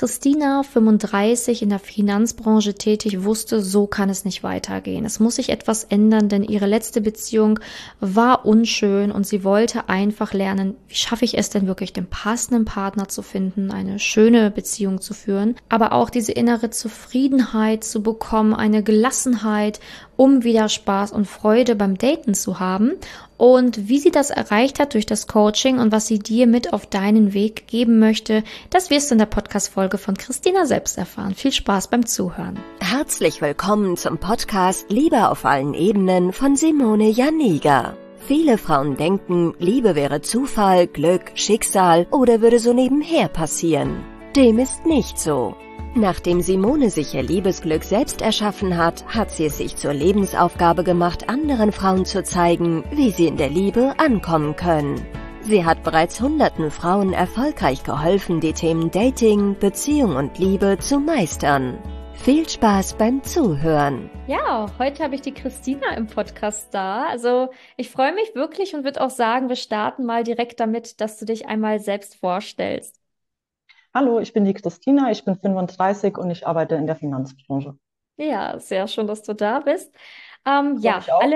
Christina, 35, in der Finanzbranche tätig, wusste, so kann es nicht weitergehen. Es muss sich etwas ändern, denn ihre letzte Beziehung war unschön und sie wollte einfach lernen, wie schaffe ich es denn wirklich, den passenden Partner zu finden, eine schöne Beziehung zu führen, aber auch diese innere Zufriedenheit zu bekommen, eine Gelassenheit, um wieder Spaß und Freude beim Daten zu haben. Und wie sie das erreicht hat durch das Coaching und was sie dir mit auf deinen Weg geben möchte, das wirst du in der Podcast-Folge von Christina selbst erfahren. Viel Spaß beim Zuhören. Herzlich willkommen zum Podcast Liebe auf allen Ebenen von Simone Janiga. Viele Frauen denken, Liebe wäre Zufall, Glück, Schicksal oder würde so nebenher passieren. Dem ist nicht so. Nachdem Simone sich ihr Liebesglück selbst erschaffen hat, hat sie es sich zur Lebensaufgabe gemacht, anderen Frauen zu zeigen, wie sie in der Liebe ankommen können. Sie hat bereits hunderten Frauen erfolgreich geholfen, die Themen Dating, Beziehung und Liebe zu meistern. Viel Spaß beim Zuhören. Ja, heute habe ich die Christina im Podcast da. Also ich freue mich wirklich und würde auch sagen, wir starten mal direkt damit, dass du dich einmal selbst vorstellst. Hallo, ich bin die Christina, ich bin 35 und ich arbeite in der Finanzbranche. Ja, sehr schön, dass du da bist. Freue Ja, mich auch. alle.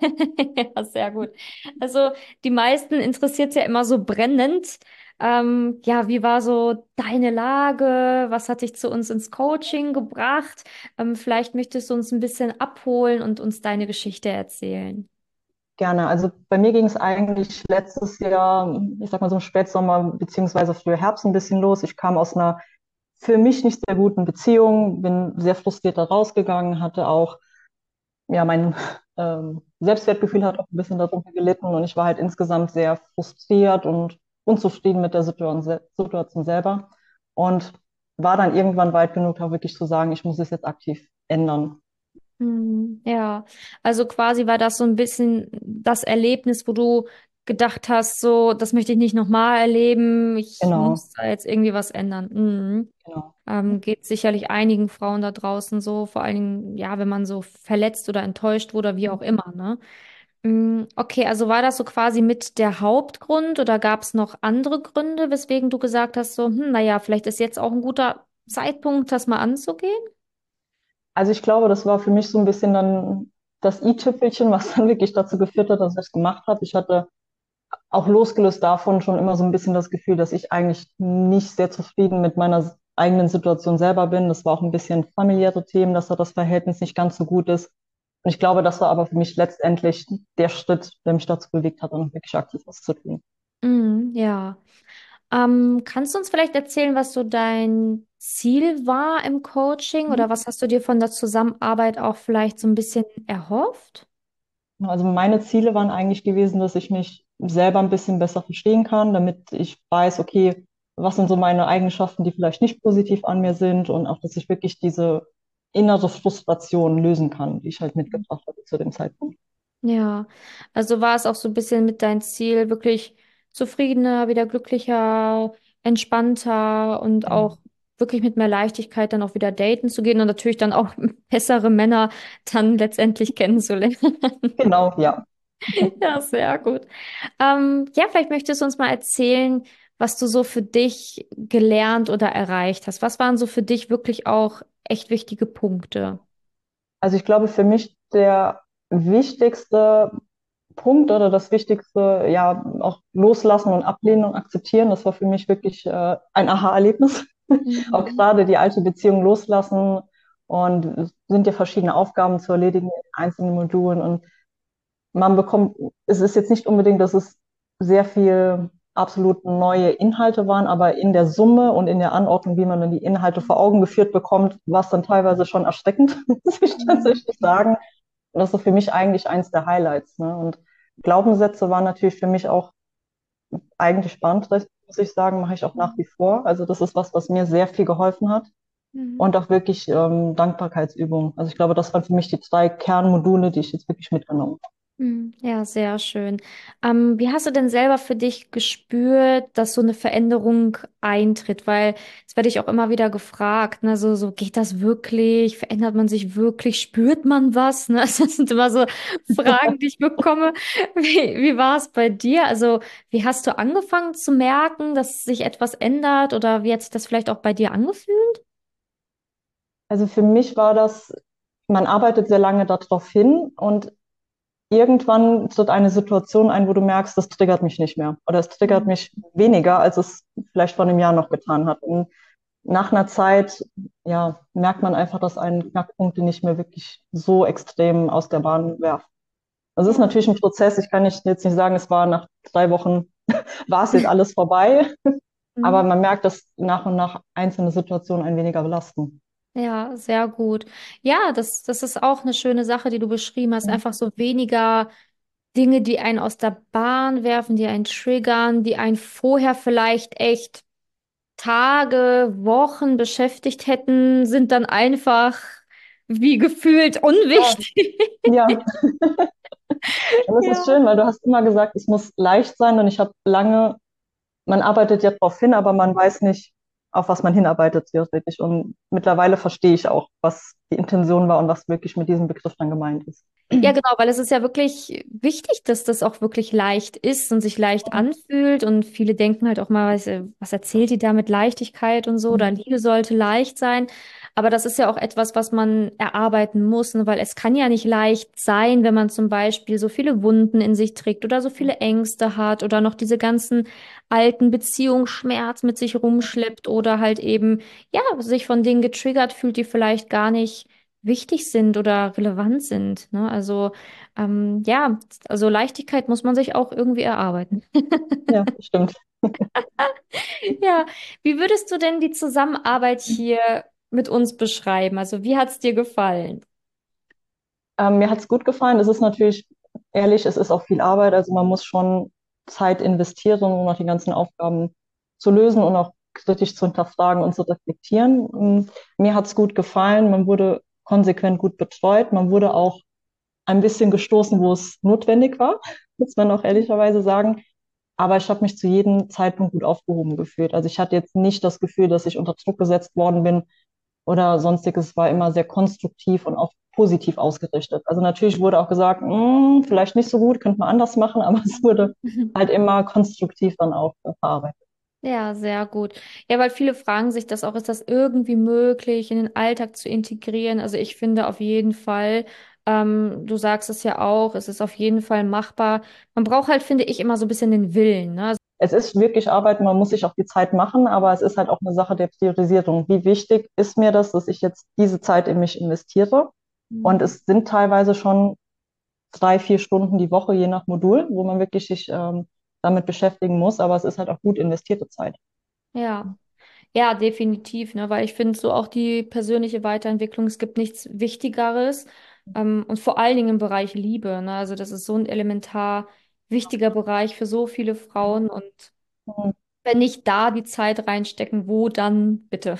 Ja, sehr gut. Also die meisten interessiert es ja immer so brennend. Ja, wie war so deine Lage? Was hat dich zu uns ins Coaching gebracht? Vielleicht möchtest du uns ein bisschen abholen und uns deine Geschichte erzählen. Gerne. Also bei mir ging es eigentlich letztes Jahr, ich sag mal so im Spätsommer beziehungsweise früher Herbst ein bisschen los. Ich kam aus einer für mich nicht sehr guten Beziehung, bin sehr frustriert da rausgegangen, hatte auch, ja, mein Selbstwertgefühl hat auch ein bisschen darunter gelitten und ich war halt insgesamt sehr frustriert und unzufrieden mit der Situation selber und war dann irgendwann weit genug, auch wirklich zu sagen, ich muss es jetzt aktiv ändern. Ja, also quasi war das so ein bisschen das Erlebnis, wo du gedacht hast, so, das möchte ich nicht nochmal erleben, ich Genau, muss da jetzt irgendwie was ändern. genau. Geht sicherlich einigen Frauen da draußen so, vor allen Dingen, ja, wenn man so verletzt oder enttäuscht wurde, wie auch immer, ne? Okay, also war das so quasi mit der Hauptgrund oder gab es noch andere Gründe, weswegen du gesagt hast, so, naja, vielleicht ist jetzt auch ein guter Zeitpunkt, das mal anzugehen? Also ich glaube, das war für mich so ein bisschen dann das i-Tüpfelchen, was dann wirklich dazu geführt hat, dass ich es gemacht habe. Ich hatte auch losgelöst davon schon immer so ein bisschen das Gefühl, dass ich eigentlich nicht sehr zufrieden mit meiner eigenen Situation selber bin. Das war auch ein bisschen familiäre Themen, dass da das Verhältnis nicht ganz so gut ist. Und ich glaube, das war aber für mich letztendlich der Schritt, der mich dazu bewegt hat, dann wirklich aktiv was zu tun. Ja. Kannst du uns vielleicht erzählen, was so dein Ziel war im Coaching oder was hast du dir von der Zusammenarbeit auch vielleicht so ein bisschen erhofft? Also meine Ziele waren eigentlich gewesen, dass ich mich selber ein bisschen besser verstehen kann, damit ich weiß, okay, was sind so meine Eigenschaften, die vielleicht nicht positiv an mir sind und auch, dass ich wirklich diese innere Frustration lösen kann, die ich halt mitgebracht hatte zu dem Zeitpunkt. Ja, also war es auch so ein bisschen mit dein Ziel, wirklich zufriedener, wieder glücklicher, entspannter und Genau, auch wirklich mit mehr Leichtigkeit dann auch wieder daten zu gehen und natürlich dann auch bessere Männer dann letztendlich kennenzulernen. genau, ja. Ja, sehr gut. Ja, vielleicht möchtest du uns mal erzählen, was du so für dich gelernt oder erreicht hast. Was waren so für dich wirklich auch echt wichtige Punkte? Also ich glaube, für mich der wichtigste Punkt oder das Wichtigste, ja, auch loslassen und ablehnen und akzeptieren, das war für mich wirklich ein Aha-Erlebnis. Auch Mhm. gerade die alte Beziehung loslassen und es sind ja verschiedene Aufgaben zu erledigen in einzelnen Modulen und man bekommt, es ist jetzt nicht unbedingt, dass es sehr viel absolut neue Inhalte waren, aber in der Summe und in der Anordnung, wie man dann die Inhalte vor Augen geführt bekommt, war es dann teilweise schon erschreckend, muss ich Mhm. tatsächlich sagen. Und das ist für mich eigentlich eins der Highlights. Ne? Und Glaubenssätze waren natürlich für mich auch eigentlich spannend, muss ich sagen, mache ich auch nach wie vor. Also das ist was, was mir sehr viel geholfen hat. Mhm. Und auch wirklich Dankbarkeitsübungen. Also ich glaube, das waren für mich die zwei Kernmodule, die ich jetzt wirklich mitgenommen habe. Ja, sehr schön. Wie hast du denn selber für dich gespürt, dass so eine Veränderung eintritt? Weil das werde ich auch immer wieder gefragt, ne? So geht das wirklich? Verändert man sich wirklich? Spürt man was? Ne? Das sind immer so Fragen, die ich bekomme. Wie war es bei dir? Also, wie hast du angefangen zu merken, dass sich etwas ändert? Oder wie hat sich das vielleicht auch bei dir angefühlt? Also für mich war das, man arbeitet sehr lange darauf hin und irgendwann tritt eine Situation ein, wo du merkst, das triggert mich nicht mehr oder es triggert Mhm. mich weniger, als es vielleicht vor einem Jahr noch getan hat. Und nach einer Zeit, ja, merkt man einfach, dass einen Knackpunkte nicht mehr wirklich so extrem aus der Bahn werfen. Also es ist Ja. natürlich ein Prozess. Ich kann jetzt nicht sagen, es war nach 3 Wochen, war es jetzt alles vorbei. Aber Mhm. man merkt, dass nach und nach einzelne Situationen einen weniger belasten. Ja, sehr gut. Ja, das ist auch eine schöne Sache, die du beschrieben hast. Einfach so weniger Dinge, die einen aus der Bahn werfen, die einen triggern, die einen vorher vielleicht echt Tage, Wochen beschäftigt hätten, sind dann einfach wie gefühlt Ja, unwichtig. ja. Und das ist Ja. schön, weil du hast immer gesagt, es muss leicht sein und ich habe lange, man arbeitet ja darauf hin, aber man weiß nicht, auf was man hinarbeitet, theoretisch. Und mittlerweile verstehe ich auch, was die Intention war und was wirklich mit diesem Begriff dann gemeint ist. Ja, genau, weil es ist ja wirklich wichtig, dass das auch wirklich leicht ist und sich leicht anfühlt. Und viele denken halt auch mal, was erzählt die da mit Leichtigkeit und so, oder Liebe sollte leicht sein. Aber das ist ja auch etwas, was man erarbeiten muss, ne? Weil es kann ja nicht leicht sein, wenn man zum Beispiel so viele Wunden in sich trägt oder so viele Ängste hat oder noch diese ganzen alten Beziehungsschmerz mit sich rumschleppt oder halt eben, ja, sich von Dingen getriggert fühlt, die vielleicht gar nicht wichtig sind oder relevant sind. Ne? Also ja, also Leichtigkeit muss man sich auch irgendwie erarbeiten. Ja, stimmt. Ja, wie würdest du denn die Zusammenarbeit hier mit uns beschreiben? Also wie hat es dir gefallen? Mir hat es gut gefallen. Es ist natürlich, ehrlich, es ist auch viel Arbeit. Also man muss schon Zeit investieren, um noch die ganzen Aufgaben zu lösen und auch kritisch zu hinterfragen und zu reflektieren. Mir hat es gut gefallen. Man wurde konsequent gut betreut. Man wurde auch ein bisschen gestoßen, wo es notwendig war, muss man auch ehrlicherweise sagen. Aber ich habe mich zu jedem Zeitpunkt gut aufgehoben gefühlt. Also ich hatte jetzt nicht das Gefühl, dass ich unter Druck gesetzt worden bin oder sonstiges. Es war immer sehr konstruktiv und auch positiv ausgerichtet. Also natürlich wurde auch gesagt, vielleicht nicht so gut, könnte man anders machen, aber es wurde halt immer konstruktiv dann auch verarbeitet. Ja, sehr gut. Ja, weil viele fragen sich das auch, ist das irgendwie möglich, in den Alltag zu integrieren? Also ich finde auf jeden Fall, du sagst es ja auch, es ist auf jeden Fall machbar. Man braucht halt, finde ich, immer so ein bisschen den Willen, ne? Es ist wirklich Arbeit, man muss sich auch die Zeit machen, aber es ist halt auch eine Sache der Priorisierung. Wie wichtig ist mir das, dass ich jetzt diese Zeit in mich investiere? Und Mhm. es sind teilweise schon 3, 4 Stunden die Woche, je nach Modul, wo man wirklich sich damit beschäftigen muss, aber es ist halt auch gut investierte Zeit. Ja. Ja, definitiv, ne? Weil ich finde so auch die persönliche Weiterentwicklung, es gibt nichts Wichtigeres, und vor allen Dingen im Bereich Liebe, ne? Also das ist so ein elementar wichtiger Bereich für so viele Frauen und Mhm. wenn nicht da die Zeit reinstecken, wo dann bitte?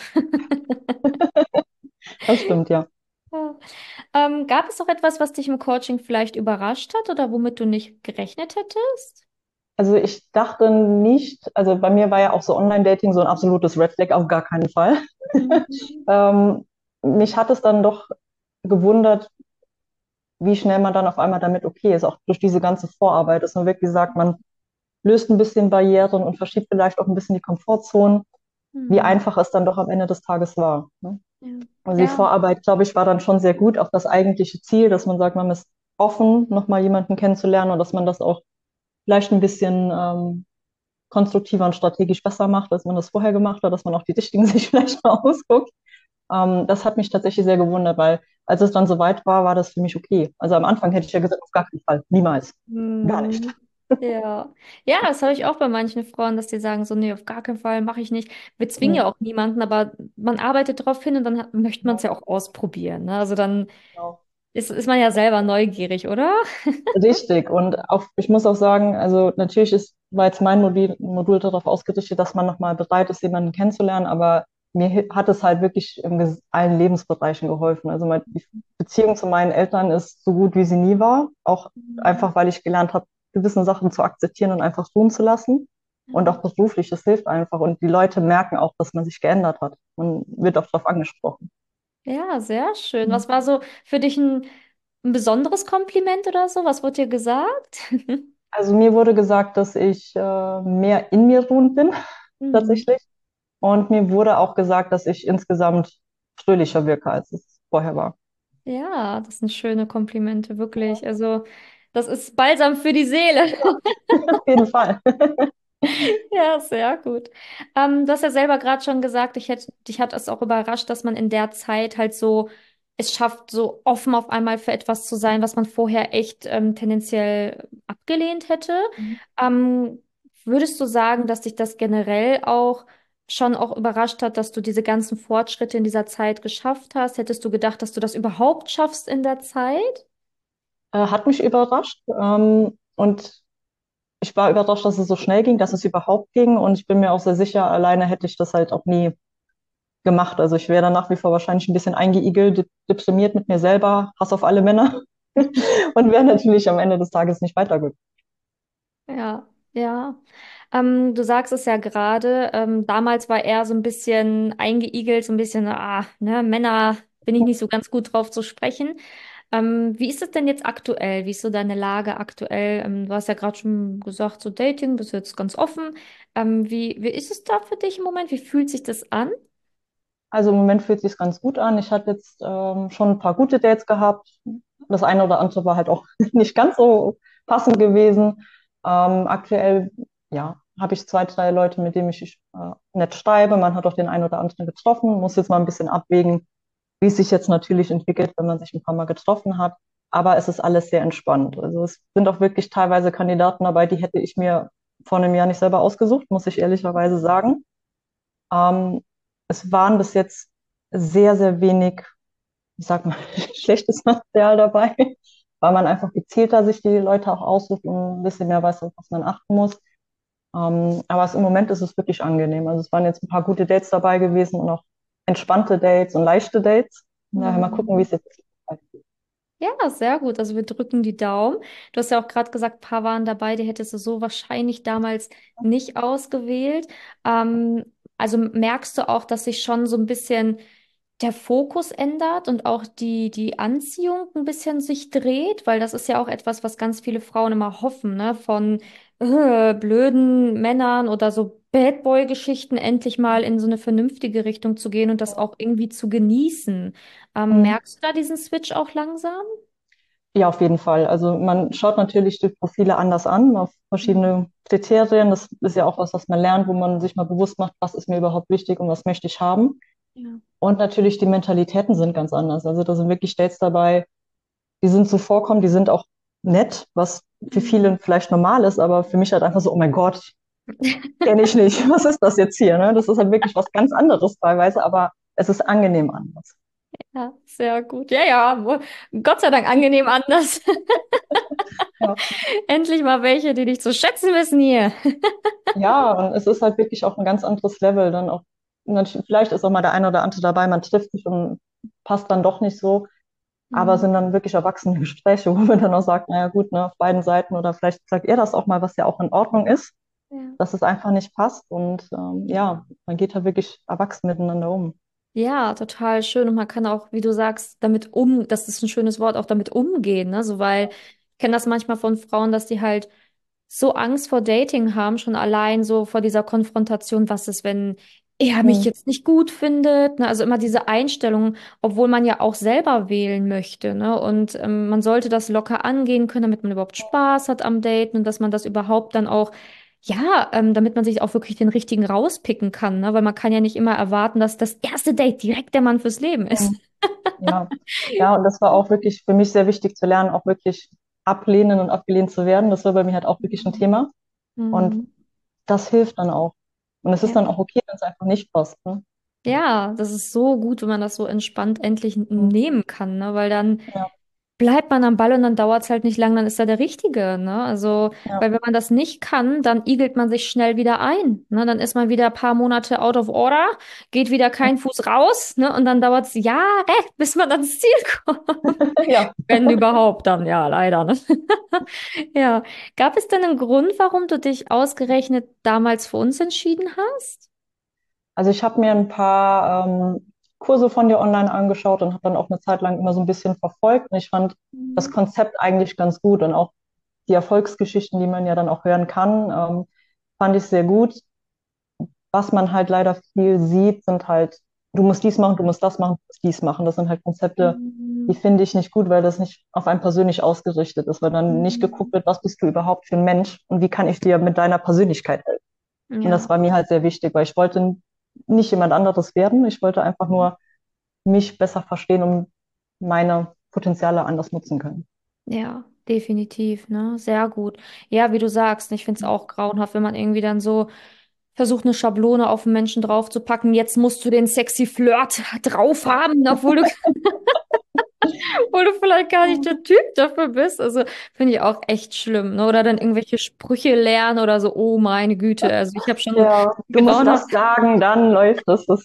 Das stimmt, ja. Ja. Gab es noch etwas, was dich im Coaching vielleicht überrascht hat oder womit du nicht gerechnet hättest? Also ich dachte nicht, also bei mir war ja auch so Online-Dating so ein absolutes Red Flag, auf gar keinen Fall. Mhm. Ähm, mich hat es dann doch gewundert, wie schnell man dann auf einmal damit okay ist, auch durch diese ganze Vorarbeit, dass man wirklich sagt, man löst ein bisschen Barrieren und verschiebt vielleicht auch ein bisschen die Komfortzonen, wie Mhm. einfach es dann doch am Ende des Tages war. Ne? Ja. Also die Ja. Vorarbeit, glaube ich, war dann schon sehr gut auf das eigentliche Ziel, dass man sagt, man ist offen, nochmal jemanden kennenzulernen und dass man das auch vielleicht ein bisschen konstruktiver und strategisch besser macht, als man das vorher gemacht hat, dass man auch die Richtigen sich vielleicht mal ausguckt. Das hat mich tatsächlich sehr gewundert, weil als es dann soweit war, war das für mich okay. Also am Anfang hätte ich ja gesagt, auf gar keinen Fall, niemals, gar nicht. Mhm. Ja. Ja, das habe ich auch bei manchen Frauen, dass die sagen so, nee, auf gar keinen Fall mache ich nicht. Wir zwingen ja Mhm. auch niemanden, aber man arbeitet darauf hin und dann möchte man es Genau, ja auch ausprobieren. Ne? Also dann genau. ist man ja selber neugierig, oder? Richtig. Und auch, ich muss auch sagen, also natürlich war jetzt mein Modul darauf ausgerichtet, dass man nochmal bereit ist, jemanden kennenzulernen, aber hat es halt wirklich in allen Lebensbereichen geholfen. Also die Beziehung zu meinen Eltern ist so gut, wie sie nie war. Auch Mhm. einfach, weil ich gelernt habe, gewisse Sachen zu akzeptieren und einfach tun zu lassen. Und auch beruflich, das hilft einfach. Und die Leute merken auch, dass man sich geändert hat. Man wird auch darauf angesprochen. Ja, sehr schön. Ja. Was war so für dich ein besonderes Kompliment oder so? Was wurde dir gesagt? Also mir wurde gesagt, dass ich mehr in mir ruhend bin, Mhm. tatsächlich. Und mir wurde auch gesagt, dass ich insgesamt fröhlicher wirke, als es vorher war. Ja, das sind schöne Komplimente, wirklich. Also, das ist Balsam für die Seele. Auf jeden Fall. Ja, sehr gut. Du hast ja selber gerade schon gesagt, dich hat es auch überrascht, dass man in der Zeit halt so es schafft, so offen auf einmal für etwas zu sein, was man vorher echt tendenziell abgelehnt hätte. Ähm, Würdest du sagen, dass dich das generell auch schon auch überrascht hat, dass du diese ganzen Fortschritte in dieser Zeit geschafft hast? Hättest du gedacht, dass du das überhaupt schaffst in der Zeit? Hat mich überrascht. Und ich war überrascht, dass es so schnell ging, dass es überhaupt ging. Und ich bin mir auch sehr sicher, alleine hätte ich das halt auch nie gemacht. Also ich wäre dann nach wie vor wahrscheinlich ein bisschen eingeigelt, deprimiert mit mir selber, Hass auf alle Männer und wäre natürlich am Ende des Tages nicht weitergekommen. Ja, ja. Du sagst es ja gerade, damals war er so ein bisschen eingeigelt, so ein bisschen, ne, Männer bin ich nicht so ganz gut drauf zu sprechen. Wie ist es denn jetzt aktuell? Wie ist so deine Lage aktuell? Du hast ja gerade schon gesagt, so Dating, bist jetzt ganz offen. Wie ist es da für dich im Moment? Wie fühlt sich das an? Also im Moment fühlt sich ganz gut an. Ich hatte jetzt schon ein paar gute Dates gehabt. Das eine oder andere war halt auch nicht ganz so passend gewesen. Aktuell, ja, habe ich zwei, drei Leute, mit denen ich nett schreibe. Man hat auch den einen oder anderen getroffen. Muss jetzt mal ein bisschen abwägen, wie es sich jetzt natürlich entwickelt, wenn man sich ein paar Mal getroffen hat. Aber es ist alles sehr entspannt. Also es sind auch wirklich teilweise Kandidaten dabei, die hätte ich mir vor einem Jahr nicht selber ausgesucht, muss ich ehrlicherweise sagen. Ähm, Es waren bis jetzt sehr, sehr wenig, ich sag mal, schlechtes Material dabei, weil man einfach gezielter sich die Leute auch aussucht und ein bisschen mehr weiß, auf was man achten muss. Im Moment ist es wirklich angenehm. Also es waren jetzt ein paar gute Dates dabei gewesen und auch entspannte Dates und leichte Dates. Daher mal gucken, wie es jetzt weitergeht. Ja, sehr gut. Also wir drücken die Daumen. Du hast ja auch gerade gesagt, ein paar waren dabei, die hättest du so wahrscheinlich damals nicht ausgewählt. Also merkst du auch, dass sich schon so ein bisschen der Fokus ändert und auch die Anziehung ein bisschen sich dreht, weil das ist ja auch etwas, was ganz viele Frauen immer hoffen, ne? Von blöden Männern oder so Bad Boy-Geschichten endlich mal in so eine vernünftige Richtung zu gehen und das auch irgendwie zu genießen. Mhm. Merkst du da diesen Switch auch langsam? Ja, auf jeden Fall. Also man schaut natürlich die Profile anders an, auf verschiedene Kriterien. Das ist ja auch was, was man lernt, wo man sich mal bewusst macht, was ist mir überhaupt wichtig und was möchte ich haben. Ja. Und natürlich die Mentalitäten sind ganz anders. Also da sind wirklich Dates dabei, die sind zuvorkommend, die sind auch nett, was für Mhm. viele vielleicht normal ist, aber für mich halt einfach so, oh mein Gott, kenne ich nicht. Was ist das jetzt hier? Ne? Das ist halt wirklich was ganz anderes teilweise, aber es ist angenehm anders. Ja, sehr gut. Ja, ja, Gott sei Dank angenehm anders. Ja. Endlich mal welche, die dich zu schätzen wissen hier. Ja, und es ist halt wirklich auch ein ganz anderes Level. Dann auch, vielleicht ist auch mal der eine oder andere dabei, man trifft sich und passt dann doch nicht so. Aber es Mhm. sind dann wirklich erwachsene Gespräche, wo man dann auch sagt, naja gut, ne, auf beiden Seiten oder vielleicht sagt ihr das auch mal, was ja auch in Ordnung ist, Ja. dass es einfach nicht passt. Und ja, man geht da wirklich erwachsen miteinander um. Ja, total schön. Und man kann auch, wie du sagst, das ist ein schönes Wort, auch damit umgehen, ne? So, weil ich kenne das manchmal von Frauen, dass die halt so Angst vor Dating haben, schon allein so vor dieser Konfrontation, was ist, wenn er mich Mhm. jetzt nicht gut findet, ne? Also immer diese Einstellung, obwohl man ja auch selber wählen möchte, ne? Und man sollte das locker angehen können, damit man überhaupt Spaß hat am Daten und dass man das überhaupt dann auch, ja, damit man sich auch wirklich den richtigen rauspicken kann, ne? Weil man kann ja nicht immer erwarten, dass das erste Date direkt der Mann fürs Leben ist. Mhm. Ja. Ja, und das war auch wirklich für mich sehr wichtig zu lernen, auch wirklich ablehnen und abgelehnt zu werden. Das war bei mir halt auch wirklich ein Thema. Und Mhm. das hilft dann auch. Und es ist dann Ja. auch okay, wenn es einfach nicht passt. Ne? Ja, das ist so gut, wenn man das so entspannt endlich Mhm. nehmen kann, ne? Weil dann Ja. bleibt man am Ball und dann dauert es halt nicht lang, dann ist er der Richtige, ne? Also, Ja. weil wenn man das nicht kann, dann igelt man sich schnell wieder ein, ne? Dann ist man wieder ein paar Monate out of order, geht wieder kein Fuß raus, ne? Und dann dauert es Jahre, bis man ans Ziel kommt. Ja. Wenn überhaupt, dann ja, leider, ne? Ja. Gab es denn einen Grund, warum du dich ausgerechnet damals für uns entschieden hast? Also ich habe mir ein paar Kurse von dir online angeschaut und habe dann auch eine Zeit lang immer so ein bisschen verfolgt. Und ich fand das Konzept eigentlich ganz gut und auch die Erfolgsgeschichten, die man ja dann auch hören kann, fand ich sehr gut. Was man halt leider viel sieht, sind halt, du musst dies machen, du musst das machen, du musst dies machen. Das sind halt Konzepte, die Mhm. finde ich nicht gut, weil das nicht auf einen persönlich ausgerichtet ist, weil dann nicht geguckt wird, was bist du überhaupt für ein Mensch und wie kann ich dir mit deiner Persönlichkeit helfen. Und das Ja. war mir halt sehr wichtig, weil ich wollte nicht jemand anderes werden. Ich wollte einfach nur mich besser verstehen, um meine Potenziale anders nutzen können. Ja, definitiv, ne? Sehr gut. Ja, wie du sagst, ich finde es auch grauenhaft, wenn man irgendwie dann so versucht, eine Schablone auf den Menschen draufzupacken. Jetzt musst du den sexy Flirt drauf haben, obwohl du vielleicht gar nicht der Typ dafür bist. Also finde ich auch echt schlimm, ne? Oder dann irgendwelche Sprüche lernen oder so, oh meine Güte. Also ich habe schon Ja, du musst das grauenhaft. sagen, dann läuft es. Das,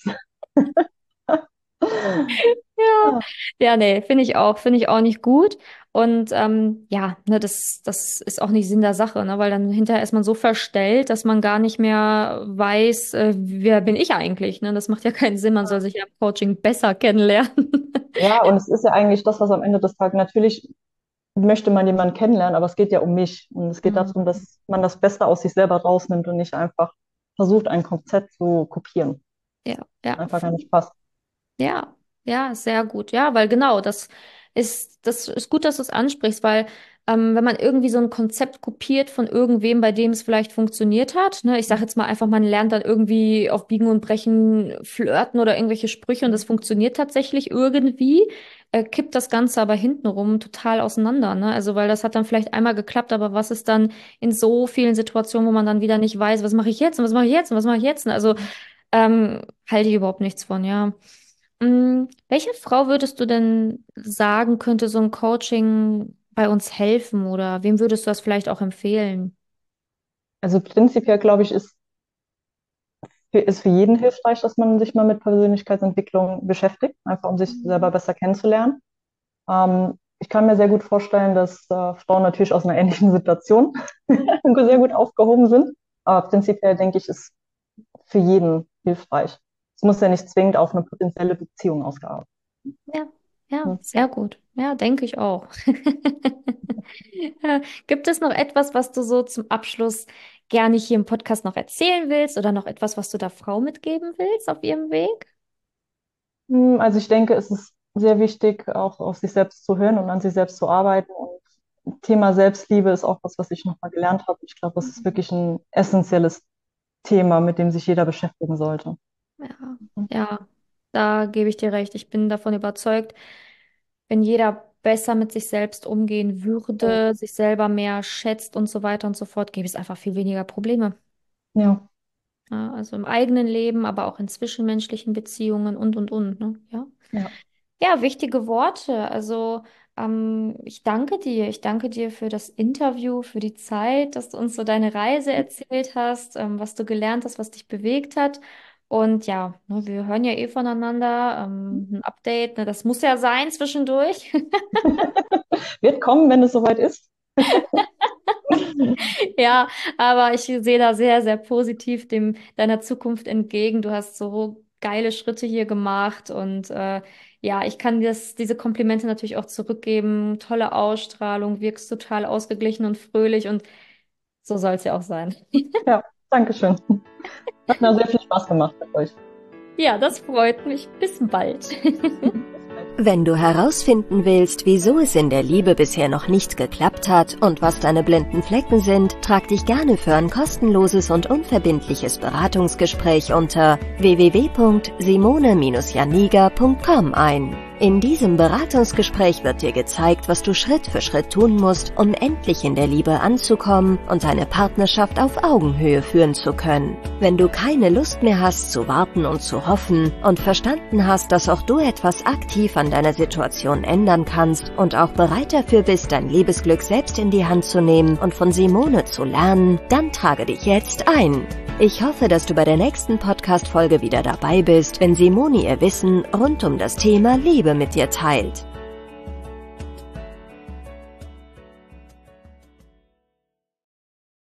Ja, ja, ja, nee, finde ich auch nicht gut. Und ja, ne, das ist auch nicht Sinn der Sache, ne, weil dann hinterher ist man so verstellt, dass man gar nicht mehr weiß, wer bin ich eigentlich, ne? Das macht ja keinen Sinn, man soll sich ja im Coaching besser kennenlernen. ja, und es ist ja eigentlich das, was am Ende des Tages, natürlich möchte man jemanden kennenlernen, aber es geht ja um mich. Und es geht darum, Mhm. dass man das Beste aus sich selber rausnimmt und nicht einfach versucht, ein Konzept zu kopieren. Ja, ja, Einfach gar nicht passt. ja, ja, sehr gut. Ja, weil genau, das ist gut, dass du es ansprichst, weil wenn man irgendwie so ein Konzept kopiert von irgendwem, bei dem es vielleicht funktioniert hat, ne, ich sage jetzt mal einfach, man lernt dann irgendwie auf Biegen und Brechen flirten oder irgendwelche Sprüche und das funktioniert tatsächlich irgendwie, kippt das Ganze aber hintenrum total auseinander, ne? Also, weil das hat dann vielleicht einmal geklappt, aber was ist dann in so vielen Situationen, wo man dann wieder nicht weiß, was mache ich jetzt und was mache ich jetzt und was mache ich jetzt? Ne? Also, halte ich überhaupt nichts von, ja. Welcher Frau würdest du denn sagen, könnte so ein Coaching bei uns helfen oder wem würdest du das vielleicht auch empfehlen? Also prinzipiell, glaube ich, ist für jeden hilfreich, dass man sich mal mit Persönlichkeitsentwicklung beschäftigt, einfach um sich selber Mhm. besser kennenzulernen. Ich kann mir sehr gut vorstellen, dass Frauen natürlich aus einer ähnlichen Situation sehr gut aufgehoben sind. Aber prinzipiell denke ich, ist für jeden hilfreich. Es muss ja nicht zwingend auf eine potenzielle Beziehung ausgearbeitet Ja, ja, werden. sehr gut. Ja, denke ich auch. Gibt es noch etwas, was du so zum Abschluss gerne hier im Podcast noch erzählen willst oder noch etwas, was du der Frau mitgeben willst auf ihrem Weg? Also ich denke, es ist sehr wichtig, auch auf sich selbst zu hören und an sich selbst zu arbeiten. Und Thema Selbstliebe ist auch was ich nochmal gelernt habe. Ich glaube, das ist wirklich ein essentielles Thema, mit dem sich jeder beschäftigen sollte. Ja, ja, da gebe ich dir recht. Ich bin davon überzeugt, wenn jeder besser mit sich selbst umgehen würde, sich selber mehr schätzt und so weiter und so fort, gäbe es einfach viel weniger Probleme. Ja, Ja, also im eigenen Leben, aber auch in zwischenmenschlichen Beziehungen und, ne? Ja. ja, Ja, wichtige Worte. Also, ich danke dir. Ich danke dir für das Interview, für die Zeit, dass du uns so deine Reise erzählt hast, was du gelernt hast, was dich bewegt hat. Und ja, ne, wir hören ja eh voneinander. Ein Update, ne, das muss ja sein zwischendurch. wird kommen, wenn es soweit ist. Ja, aber ich sehe da sehr, sehr positiv deiner Zukunft entgegen. Du hast so geile Schritte hier gemacht und ja, ich kann diese Komplimente natürlich auch zurückgeben. Tolle Ausstrahlung, wirkst total ausgeglichen und fröhlich und so soll es ja auch sein. Ja, Dankeschön. Hat mir sehr viel Spaß gemacht mit euch. Ja, das freut mich. Bis bald. Wenn du herausfinden willst, wieso es in der Liebe bisher noch nicht geklappt hat und was deine blinden Flecken sind, trag dich gerne für ein kostenloses und unverbindliches Beratungsgespräch unter www.simone-janiga.com ein. In diesem Beratungsgespräch wird dir gezeigt, was du Schritt für Schritt tun musst, um endlich in der Liebe anzukommen und deine Partnerschaft auf Augenhöhe führen zu können. Wenn du keine Lust mehr hast zu warten und zu hoffen und verstanden hast, dass auch du etwas aktiv an deiner Situation ändern kannst und auch bereit dafür bist, dein Liebesglück selbst in die Hand zu nehmen und von Simone zu lernen, dann trage dich jetzt ein. Ich hoffe, dass du bei der nächsten Podcast-Folge wieder dabei bist, wenn Simone ihr Wissen rund um das Thema Liebe mit dir teilt.